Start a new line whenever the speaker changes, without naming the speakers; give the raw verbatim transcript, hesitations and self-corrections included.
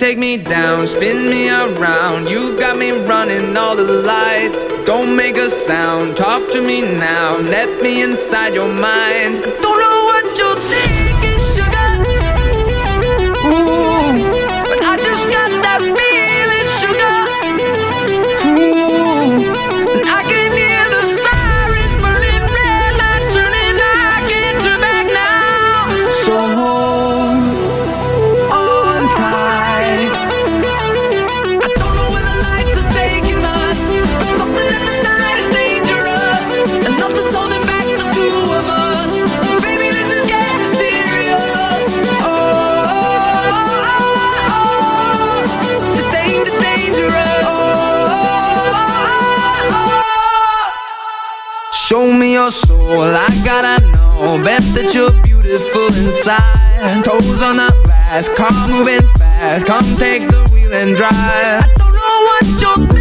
take me down, spin me around. You got me running all the lights. Don't make a sound, talk to me now. Let me inside your mind. Don't know what you're thinking, sugar. Ooh, but I just got that feeling, sugar. Ooh, and I can hear the sirens burning, red lights turning. I can't turn back now. So hold on tight. I don't know where the lights are taking us, but something in the night is dangerous, and nothing's holding back the two of us. Baby, this is getting serious. Oh, oh, oh, oh. The danger, dangerous. Oh, oh, oh. Show me your soul, I gotta know. Bet that you're beautiful inside. Toes on the glass, car moving fast. Come take the wheel and drive. I don't know what you're